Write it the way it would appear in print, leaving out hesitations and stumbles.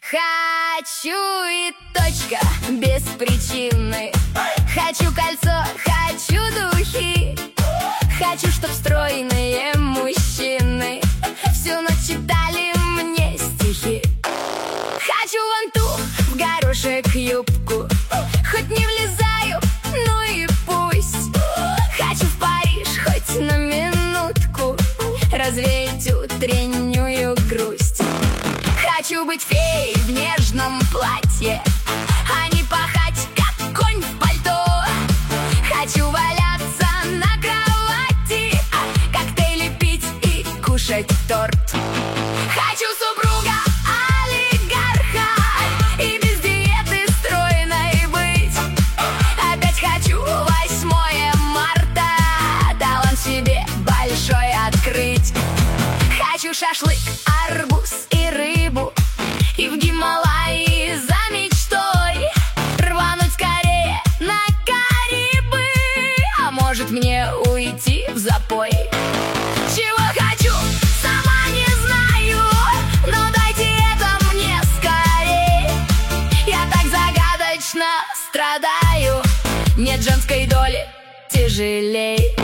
Хочу и точка, без причины. Хочу кольцо, хочу духи. Хочу, чтоб стройные мужчины всю ночь читали мне стихи. Хочу вон ту в горошек юбку, хоть не влезаю, ну и пусть. Хочу в Париж хоть на минутку, развеять утреннюю грусть. Хочу быть феей в нежном платье, а не пахать, как конь в пальто. Хочу валяться на кровати, коктейли пить и кушать торт. Хочу супруга олигарха и без диеты стройной быть. Опять хочу 8 марта, талант себе большой открыть. Хочу шашлык, арбуз и рыбу, и в Гималаи за мечтой рвануть скорее на Карибы, а может мне уйти в запой. Чего хочу, сама не знаю, но дайте это мне скорее. Я так загадочно страдаю, нет женской доли тяжелей.